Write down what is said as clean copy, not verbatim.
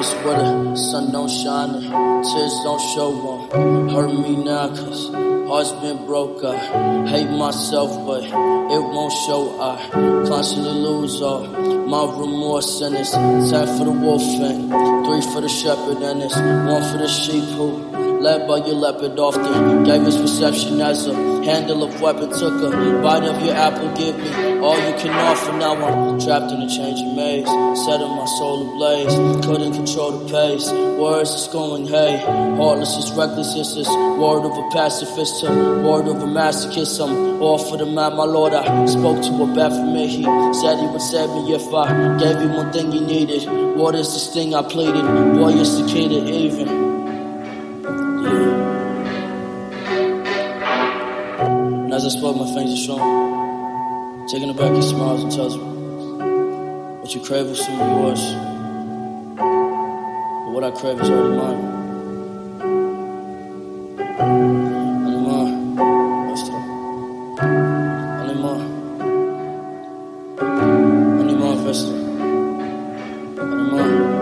was with her, sun don't shine her, tears don't show one. Hurt me now cause heart's been broke. I hate myself but it won't show. I constantly lose all my remorse, and it's 10 for the wolf and 3 for the shepherd, and it's 1 for the sheep who led by your leopard often gave his perception as a handle of weapon. Took a bite of your apple, give me all you can offer. Now I'm trapped in a changing maze, setting my soul ablaze. Couldn't control the pace, words is going hey. Heartless is reckless, it's this word of a pacifist to word of a masochist. I'm all for the man, my lord. I spoke to a bat for me, he said he would save me if I gave him one thing he needed. What is this thing I pleaded? Boy, it's the kid at even. And as I spoke, my fingers are strong. Taking it back, he smiles and tells me, what you crave will soon be yours. But what I crave is already mine. Anymore, let's talk. Anymore, Vesta. Anymore.